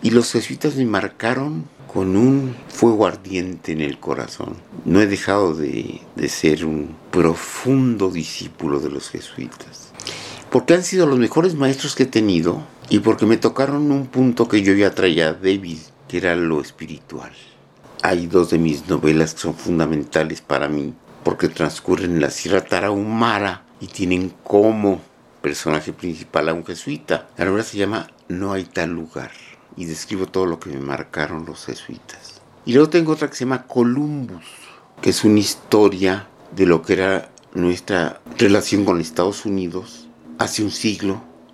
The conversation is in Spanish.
Y los jesuitas me marcaron con un fuego ardiente en el corazón. No he dejado de ser un profundo discípulo de los jesuitas, porque han sido los mejores maestros que he tenido y porque me tocaron un punto que yo ya traía débil, que era lo espiritual. Hay dos de mis novelas que son fundamentales para mí, porque transcurren en la Sierra Tarahumara y tienen como personaje principal a un jesuita. La novela se llama No hay tal lugar y describo todo lo que me marcaron los jesuitas. Y luego tengo otra que se llama Columbus, que es una historia de lo que era nuestra relación con Estados Unidos hace un siglo